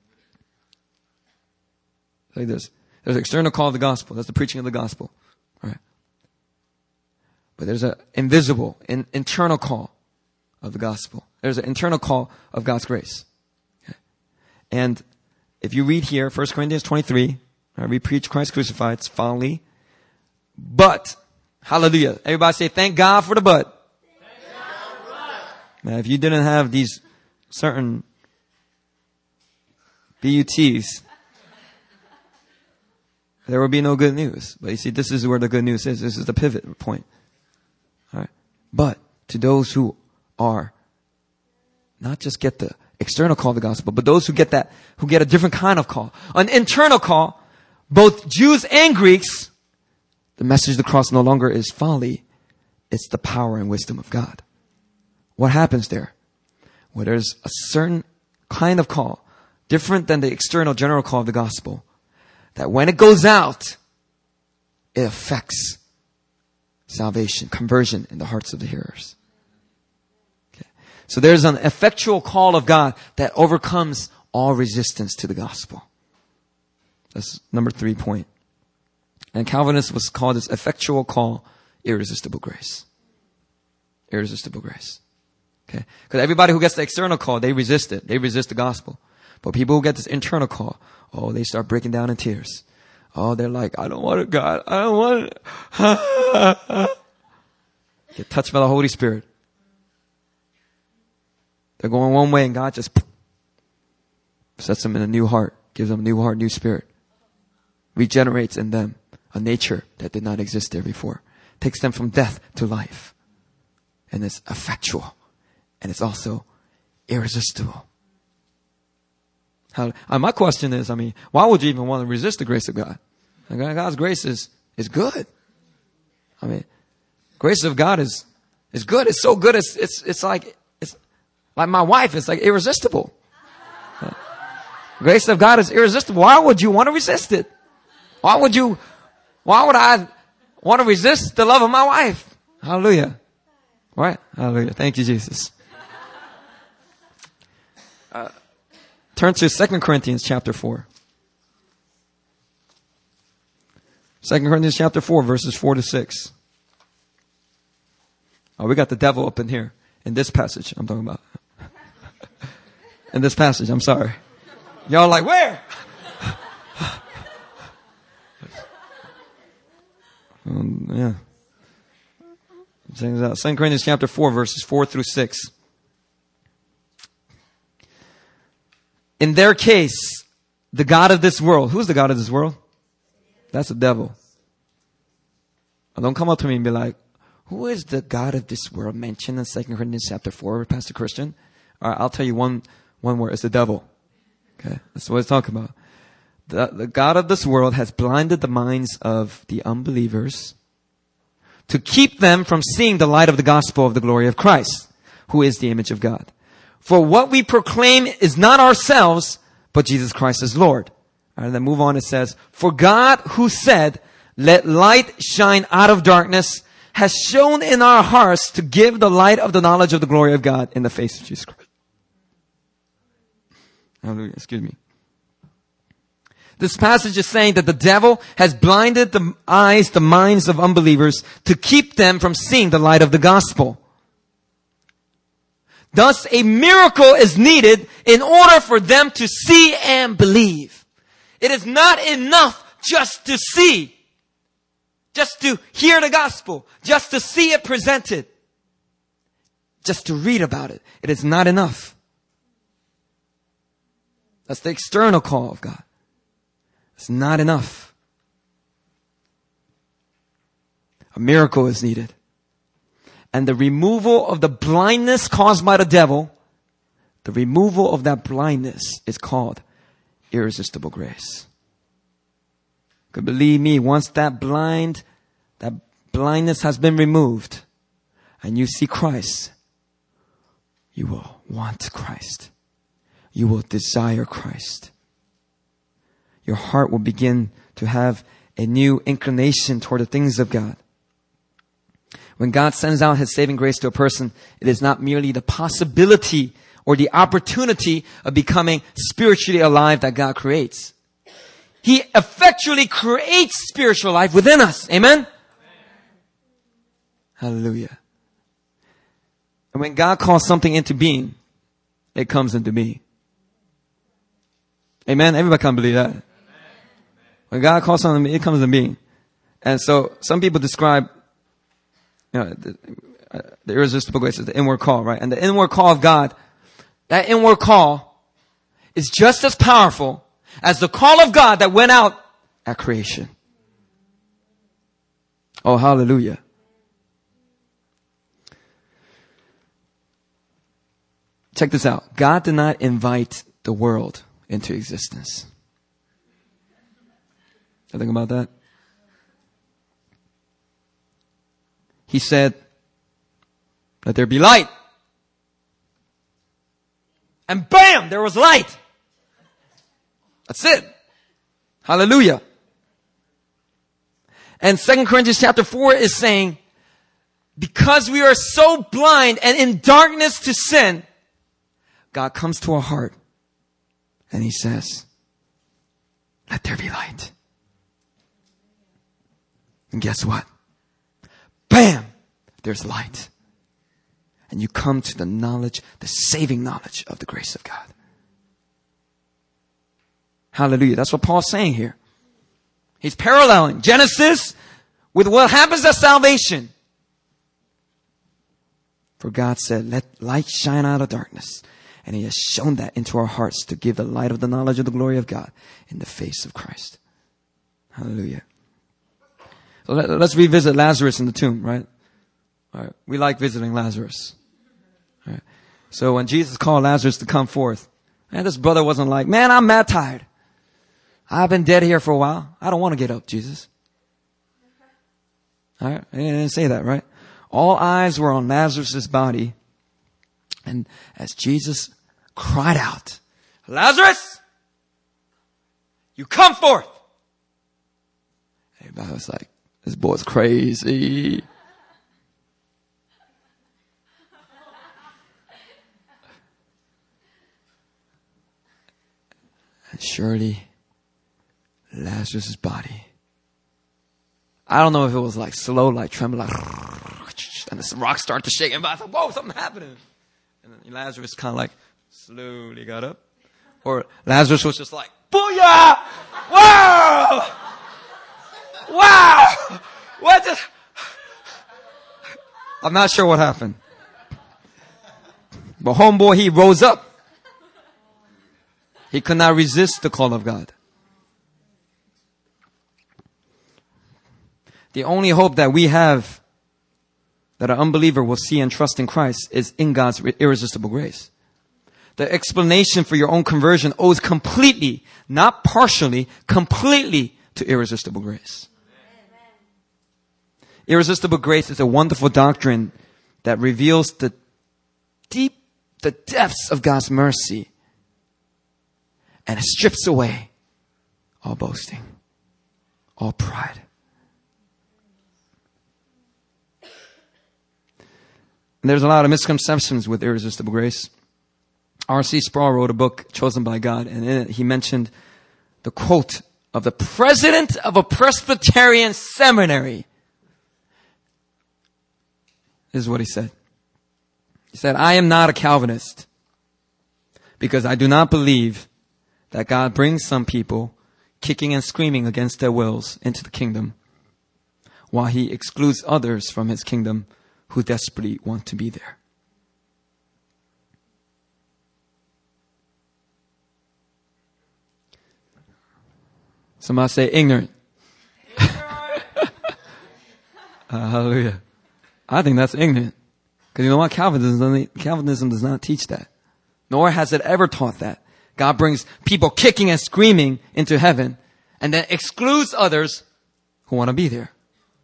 It's like this. There's an external call of the gospel. That's the preaching of the gospel. All right. But there's an invisible, internal call of the gospel. There's an internal call of God's grace. Okay. And if you read here, 1 Corinthians 23, we preach Christ crucified, it's folly. But, hallelujah. Everybody say, thank God for the but. Thank God for the but. Now, if you didn't have these certain BUTs, there would be no good news. But you see, this is where the good news is. This is the pivot point. All right. But to those who are not just get the external call of the gospel, but those who get a different kind of call, an internal call, both Jews and Greeks, the message of the cross no longer is folly. It's the power and wisdom of God. What happens there? Well, there's a certain kind of call, different than the external general call of the gospel, that when it goes out, it affects salvation, conversion in the hearts of the hearers. Okay. So there's an effectual call of God that overcomes all resistance to the gospel. That's number 3 point. And Calvinists was called this effectual call, irresistible grace. Irresistible grace. Okay. Because everybody who gets the external call, they resist it. They resist the gospel. But people who get this internal call, they start breaking down in tears. They're like, I don't want it, God. I don't want it. Get touched by the Holy Spirit. They're going one way and God just sets them in a new heart, gives them a new heart, new spirit. Regenerates in them a nature that did not exist there before. Takes them from death to life. And it's effectual. And it's also irresistible. My question is, why would you even want to resist the grace of God? God's grace is good. Grace of God is good. It's so good. It's like my wife. It's like irresistible. Grace of God is irresistible. Why would you want to resist it? Why would I want to resist the love of my wife? Hallelujah. Right? Hallelujah. Thank you, Jesus. Turn to 2 Corinthians chapter 4. 2 Corinthians chapter 4, verses 4 to 6. we got the devil up in here. In this passage, I'm talking about. In this passage, I'm sorry. Y'all like, where? Yeah. Check this out. 2 Corinthians chapter 4, verses 4 through 6. In their case, the God of this world. Who's the God of this world? That's the devil. Now, don't come up to me and be like, who is the God of this world mentioned in 2 Corinthians chapter 4, Pastor Christian? All right, I'll tell you one word. It's the devil. Okay, that's what it's talking about. The God of this world has blinded the minds of the unbelievers to keep them from seeing the light of the gospel of the glory of Christ, who is the image of God. For what we proclaim is not ourselves, but Jesus Christ as Lord. All right, then move on. It says, for God who said, let light shine out of darkness, has shown in our hearts to give the light of the knowledge of the glory of God in the face of Jesus Christ. Hallelujah. Excuse me. This passage is saying that the devil has blinded the eyes, the minds of unbelievers to keep them from seeing the light of the gospel. Thus, a miracle is needed in order for them to see and believe. It is not enough just to see, just to hear the gospel, just to see it presented, just to read about it. It is not enough. That's the external call of God. It's not enough. A miracle is needed. And the removal of the blindness caused by the devil, the removal of that blindness is called irresistible grace. Because believe me, once that blindness has been removed and you see Christ, you will want Christ. You will desire Christ. Your heart will begin to have a new inclination toward the things of God. When God sends out His saving grace to a person, it is not merely the possibility or the opportunity of becoming spiritually alive that God creates. He effectually creates spiritual life within us. Amen? Amen. Hallelujah. And when God calls something into being, it comes into being. Amen? Everybody can believe that. When God calls something, it comes into being. And so some people describe the irresistible grace as the inward call, right? And the inward call of God, that inward call is just as powerful as the call of God that went out at creation. Oh, hallelujah. Check this out. God did not invite the world into existence. You think about that? He said, let there be light. And bam, there was light. That's it. Hallelujah. And 2 Corinthians chapter 4 is saying, because we are so blind and in darkness to sin, God comes to our heart and He says, let there be light. And guess what? Bam! There's light. And you come to the knowledge, the saving knowledge of the grace of God. Hallelujah. That's what Paul's saying here. He's paralleling Genesis with what happens at salvation. For God said, let light shine out of darkness. And He has shown that into our hearts to give the light of the knowledge of the glory of God in the face of Christ. Hallelujah. So let's revisit Lazarus in the tomb, right? All right. We like visiting Lazarus. All right. So when Jesus called Lazarus to come forth, man, this brother wasn't like, man, I'm mad tired. I've been dead here for a while. I don't want to get up, Jesus. All right. He didn't say that, right? All eyes were on Lazarus' body. And as Jesus cried out, Lazarus, you come forth. Everybody was like, this boy's crazy. And surely, Lazarus' body, I don't know if it was like slow, like trembling, like, And the rock started to shake. And I thought, whoa, something happening. And then Lazarus kind of like slowly got up. Or Lazarus was just like, booyah! Wow! Wow! What the? I'm not sure what happened. But homeboy, he rose up. He could not resist the call of God. The only hope that we have that an unbeliever will see and trust in Christ is in God's irresistible grace. The explanation for your own conversion owes completely, not partially, completely to irresistible grace. Irresistible grace is a wonderful doctrine that reveals the depths of God's mercy, and it strips away all boasting, all pride. And there's a lot of misconceptions with irresistible grace. R.C. Sproul wrote a book, Chosen by God, and in it he mentioned the quote of the president of a Presbyterian seminary. This is what he said. He said, I am not a Calvinist because I do not believe that God brings some people kicking and screaming against their wills into the kingdom while he excludes others from his kingdom who desperately want to be there. Somebody say ignorant. Hallelujah. I think that's ignorant. Because you know what? Calvinism does not teach that. Nor has it ever taught that. God brings people kicking and screaming into heaven and then excludes others who want to be there.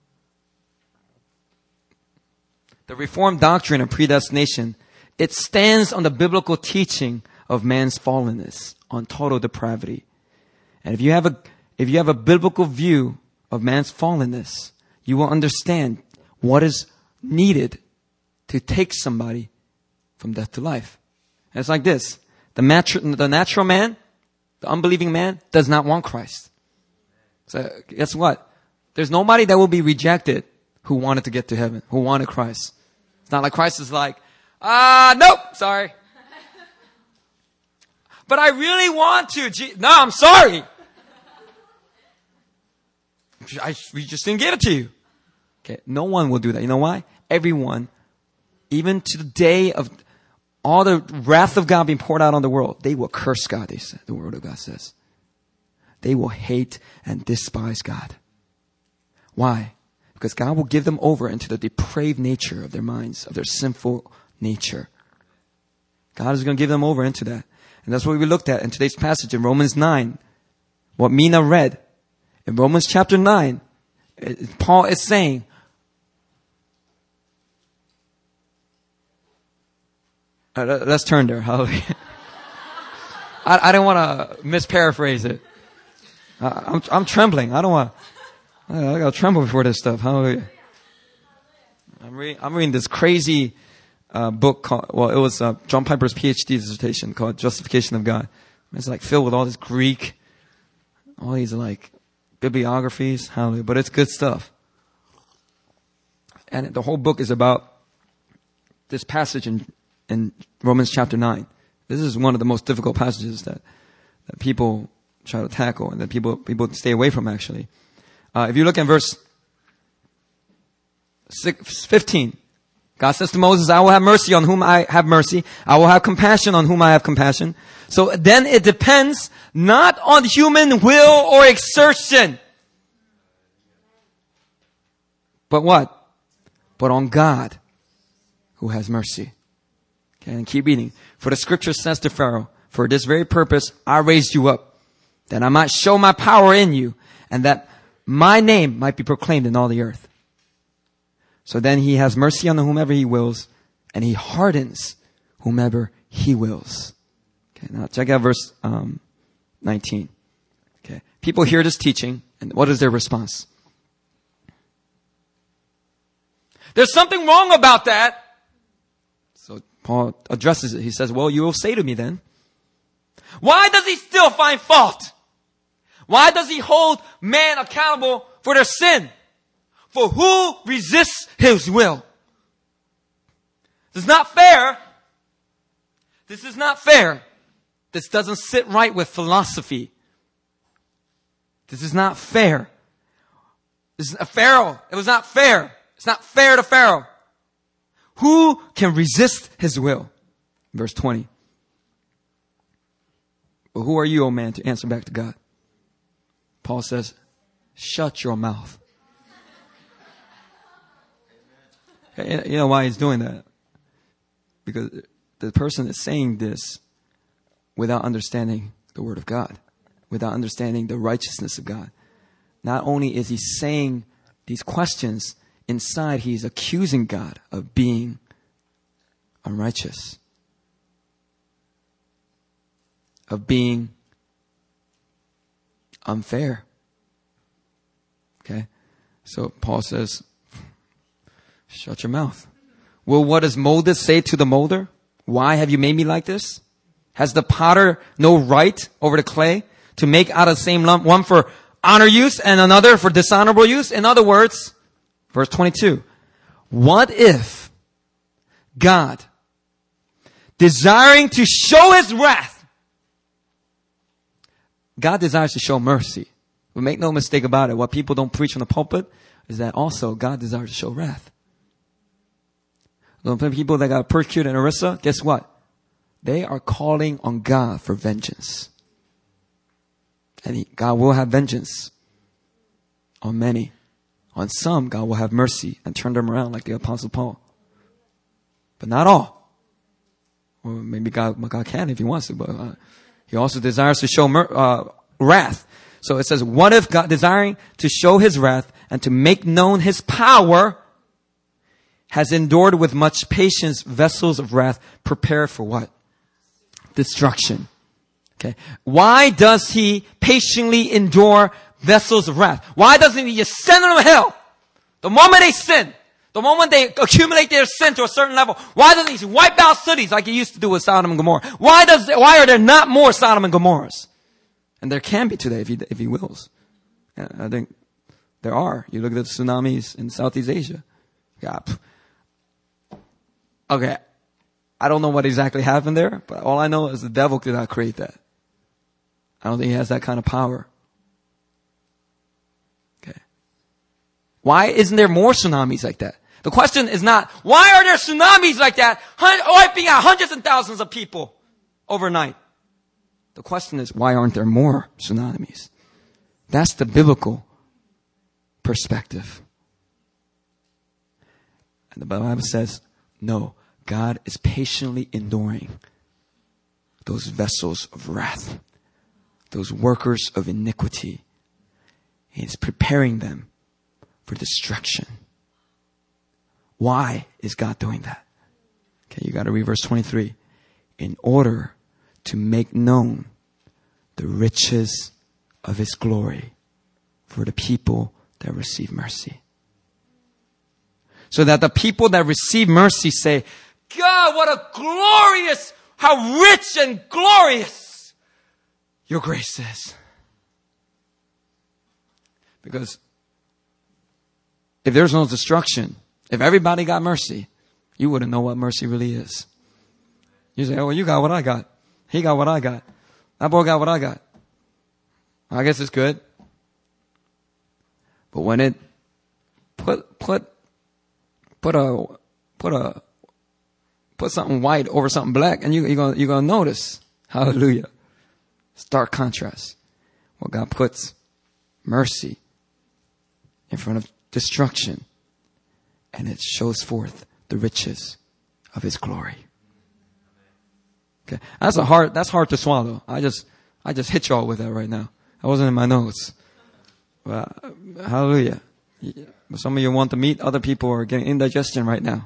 The Reformed doctrine of predestination, it stands on the biblical teaching of man's fallenness, on total depravity. And if you have a biblical view of man's fallenness, you will understand what is needed to take somebody from death to life. And it's like this. The natural man, the unbelieving man, does not want Christ. So guess what? There's nobody that will be rejected who wanted to get to heaven, who wanted Christ. It's not like Christ is like, nope, sorry. But I really want to. No, I'm sorry. We just didn't give it to you. Okay, no one will do that. You know why? Everyone, even to the day of all the wrath of God being poured out on the world, they will curse God, they say, the word of God says. They will hate and despise God. Why? Because God will give them over into the depraved nature of their minds, of their sinful nature. God is going to give them over into that. And that's what we looked at in today's passage in Romans 9. What Mina read. In Romans chapter 9, Paul is saying, let's turn there. Hallelujah. I don't want to misparaphrase it. I'm trembling. I gotta tremble before this stuff. Hallelujah. I'm reading this crazy book called, it was John Piper's PhD dissertation called Justification of God. It's like filled with all this Greek, all these like bibliographies. Hallelujah. But it's good stuff. And the whole book is about this passage in Romans chapter 9. This is one of the most difficult passages that people try to tackle and that people stay away from actually. If you look at verse 15, God says to Moses, I will have mercy on whom I have mercy. I will have compassion on whom I have compassion. So then it depends not on human will or exertion. But what? But on God who has mercy. Okay, and keep reading. For the scripture says to Pharaoh, for this very purpose I raised you up, that I might show my power in you, and that my name might be proclaimed in all the earth. So then he has mercy on whomever he wills, and he hardens whomever he wills. Okay, now check out verse 19. Okay, people hear this teaching, and what is their response? There's something wrong about that. So Paul addresses it. He says, well, you will say to me then, why does he still find fault? Why does he hold man accountable for their sin? For who resists his will This is not fair. This is not fair. This doesn't sit right with philosophy. This is not fair. This is a Pharaoh. It was not fair. It's not fair to Pharaoh. Who can resist his will? Verse 20. But who are you, O man, to answer back to God? Paul says, shut your mouth. You know why he's doing that? Because the person is saying this without understanding the word of God, without understanding the righteousness of God. Not only is he saying these questions, inside he's accusing God of being unrighteous, of being unfair. Okay? So Paul says, shut your mouth. Will what does molder say to the molder? Why have you made me like this? Has the potter no right over the clay to make out of the same lump, one for honor use and another for dishonorable use? In other words, verse 22, what if God, desiring to show his wrath, God desires to show mercy. But make no mistake about it. What people don't preach from the pulpit is that also God desires to show wrath. The people that got persecuted in Orissa, guess what? They are calling on God for vengeance. And God will have vengeance on many. On some, God will have mercy and turn them around like the Apostle Paul. But not all. Or maybe God can if he wants to, but he also desires to show wrath. So it says, what if God, desiring to show his wrath and to make known his power, has endured with much patience vessels of wrath prepared for what? Destruction. Okay. Why does he patiently endure vessels of wrath? Why doesn't he just send them to hell? The moment they sin, the moment they accumulate their sin to a certain level, why doesn't he wipe out cities like he used to do with Sodom and Gomorrah? Why are there not more Sodom and Gomorrahs? And there can be today if he wills. I think there are. You look at the tsunamis in Southeast Asia. Yeah. Okay. I don't know what exactly happened there, but all I know is the devil could not create that. I don't think he has that kind of power. Okay. Why isn't there more tsunamis like that? The question is not, why are there tsunamis like that, wiping out hundreds and thousands of people overnight? The question is, why aren't there more tsunamis? That's the biblical perspective. And the Bible says, no, God is patiently enduring those vessels of wrath, those workers of iniquity. He's preparing them for destruction. Why is God doing that? Okay, you got to read verse 23. In order to make known the riches of his glory for the people that receive mercy. So that the people that receive mercy say, God, what a glorious, how rich and glorious your grace is. Because if there's no destruction, if everybody got mercy, you wouldn't know what mercy really is. You say, oh, well, you got what I got. He got what I got. That boy got what I got. I guess it's good. But when it put something white over something black, and you're gonna notice. Hallelujah. Stark contrast. Well, God puts mercy in front of destruction, and it shows forth the riches of his glory. Okay. That's hard to swallow. I just hit y'all with that right now. I wasn't in my notes. But, hallelujah. Some of you want the meat. Other people are getting indigestion right now.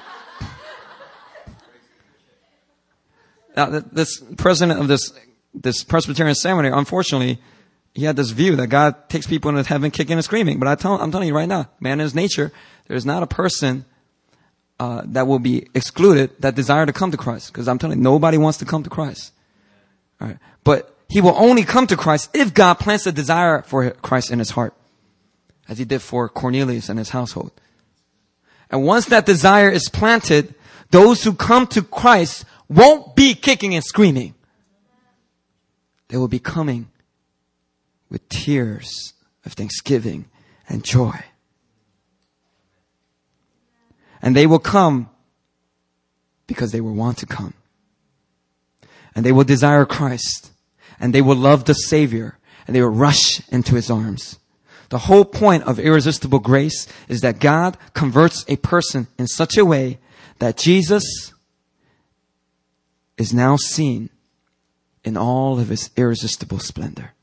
Now, this president of this Presbyterian seminary, unfortunately, he had this view that God takes people into heaven kicking and screaming. But I'm telling you right now, man in his nature, there's not a person that will be excluded that desire to come to Christ. Because I'm telling you, nobody wants to come to Christ. All right. But he will only come to Christ if God plants a desire for Christ in his heart, as he did for Cornelius and his household. And once that desire is planted, those who come to Christ won't be kicking and screaming. They will be coming with tears of thanksgiving and joy. And they will come because they will want to come. And they will desire Christ. And they will love the Savior. And they will rush into His arms. The whole point of irresistible grace is that God converts a person in such a way that Jesus is now seen in all of His irresistible splendor.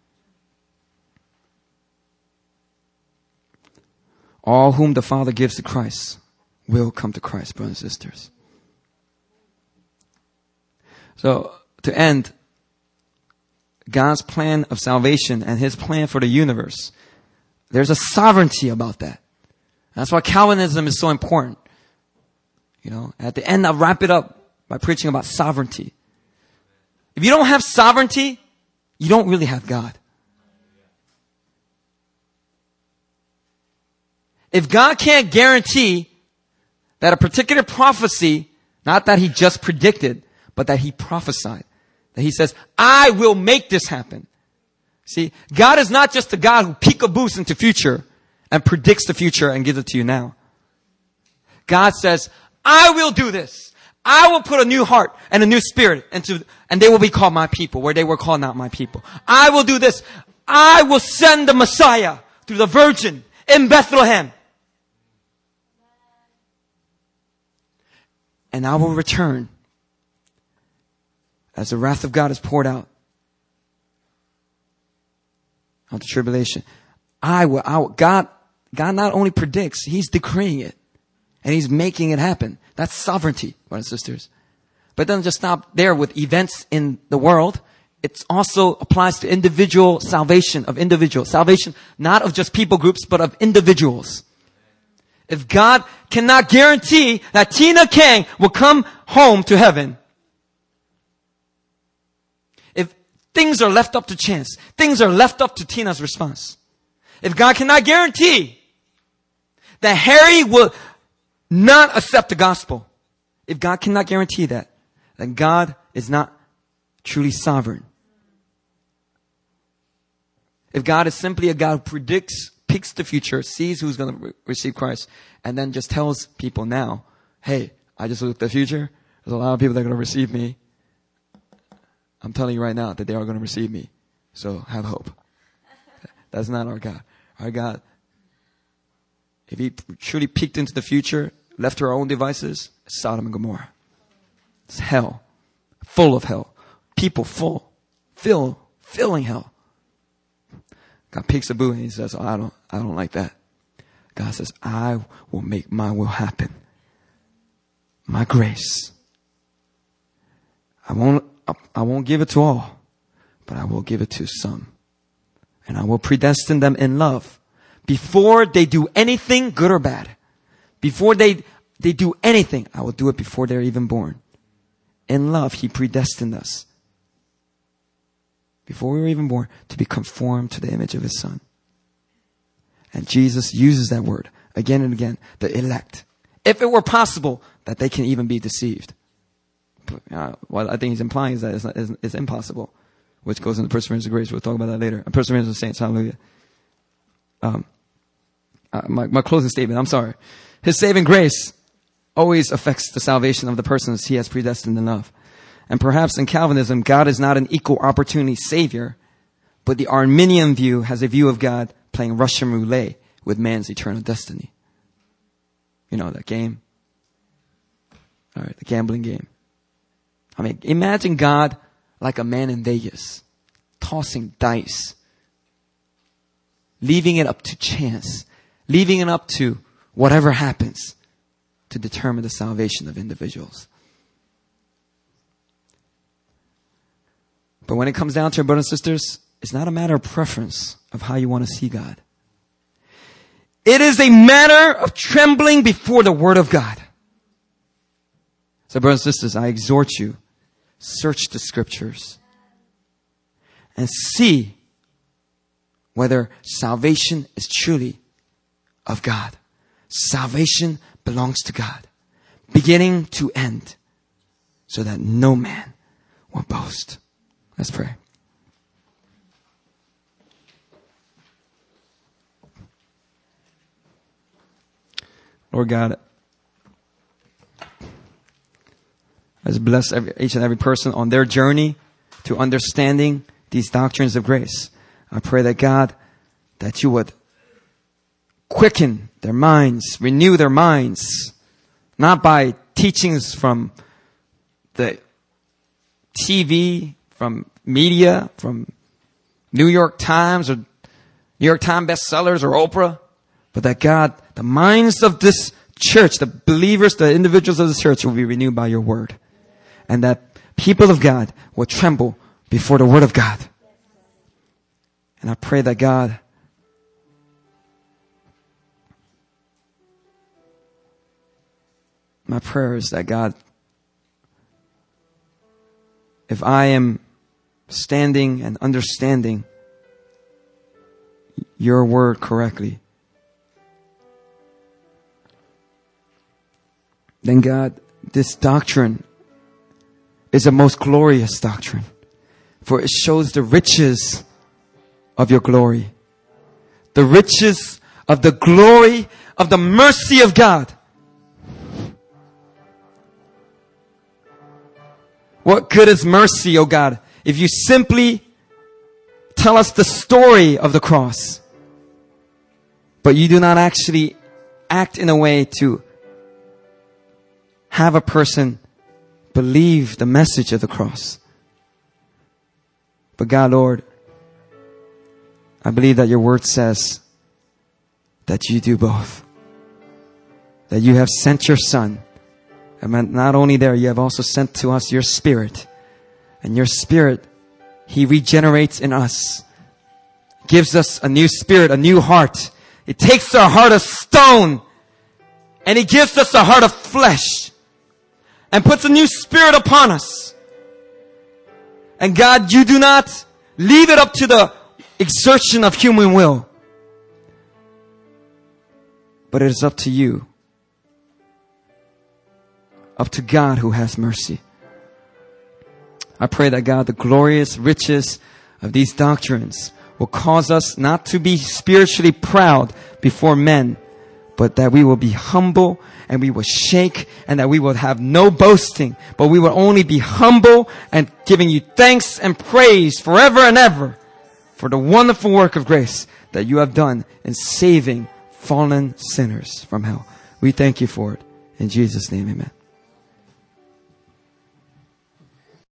All whom the Father gives to Christ will come to Christ, brothers and sisters. So, to end, God's plan of salvation and His plan for the universe, there's a sovereignty about that. That's why Calvinism is so important. You know, at the end, I'll wrap it up by preaching about sovereignty. If you don't have sovereignty, you don't really have God. If God can't guarantee that a particular prophecy, not that He just predicted, but that He prophesied, that He says, I will make this happen. See, God is not just a God who peekaboos into future and predicts the future and gives it to you now. God says, I will do this. I will put a new heart and a new spirit into, and they will be called my people where they were called not my people. I will do this. I will send the Messiah through the Virgin in Bethlehem. And I will return as the wrath of God is poured out on the tribulation. God not only predicts, He's decreeing it. And He's making it happen. That's sovereignty, brothers and sisters. But it doesn't just stop there with events in the world. It also applies to individual salvation of individuals. Salvation not of just people groups, but of individuals. If God cannot guarantee that Tina Kang will come home to heaven, if things are left up to chance, things are left up to Tina's response, if God cannot guarantee that Harry will not accept the gospel, if God cannot guarantee that, then God is not truly sovereign. If God is simply a God who predicts, picks the future, sees who's going to receive Christ, and then just tells people now, hey, I just looked at the future. There's a lot of people that are going to receive me. I'm telling you right now that they are going to receive me. So have hope. That's not our God. Our God, if He truly peeked into the future, left to our own devices, Sodom and Gomorrah. It's hell. Full of hell. People filling hell. God peeks a boo and He says, oh, I don't like that. God says, I will make my will happen. My grace. I won't give it to all, but I will give it to some. And I will predestine them in love. Before they do anything, good or bad. Before they do anything, I will do it before they're even born. In love, He predestined us, before we were even born, to be conformed to the image of His Son. And Jesus uses that word again and again, the elect. If it were possible that they can even be deceived. What I think He's implying is that it's impossible, which goes into perseverance of grace. We'll talk about that later. And perseverance of saints, hallelujah. My closing statement, I'm sorry. His saving grace always affects the salvation of the persons He has predestined in love. And perhaps in Calvinism, God is not an equal opportunity Savior, but the Arminian view has a view of God playing Russian roulette with man's eternal destiny. You know that game? All right, the gambling game. I mean, imagine God like a man in Vegas, tossing dice, leaving it up to chance, leaving it up to whatever happens to determine the salvation of individuals. But when it comes down to it, brothers and sisters, it's not a matter of preference of how you want to see God. It is a matter of trembling before the Word of God. So, brothers and sisters, I exhort you, search the Scriptures and see whether salvation is truly of God. Salvation belongs to God. beginning to end, so that no man will boast. Let's pray. Lord God, I just bless each and every person on their journey to understanding these doctrines of grace. I pray that God, that you would quicken their minds, renew their minds, not by teachings from the TV, from media, from New York Times or New York Times bestsellers or Oprah, but that God, the minds of this church, the believers, the individuals of the church will be renewed by your word. And that people of God will tremble before the word of God. And I pray that God, my prayer is that God, if I am standing and understanding your word correctly, then God, this doctrine is a most glorious doctrine, for it shows the riches of your glory, the riches of the glory of the mercy of God. What good is mercy, O God, if you simply tell us the story of the cross, but you do not actually act in a way to have a person believe the message of the cross? But God, Lord, I believe that your word says that you do both. That you have sent your Son. And not only there, you have also sent to us your Spirit. And your Spirit, He regenerates in us. Gives us a new spirit, a new heart. It takes our heart of stone and He gives us a heart of flesh. And puts a new spirit upon us. And God, you do not leave it up to the exertion of human will. But it is up to you. Up to God who has mercy. I pray that God, the glorious riches of these doctrines will cause us not to be spiritually proud before men, but that we will be humble and we will shake and that we will have no boasting, but we will only be humble and giving you thanks and praise forever and ever for the wonderful work of grace that you have done in saving fallen sinners from hell. We thank you for it. In Jesus' name, amen.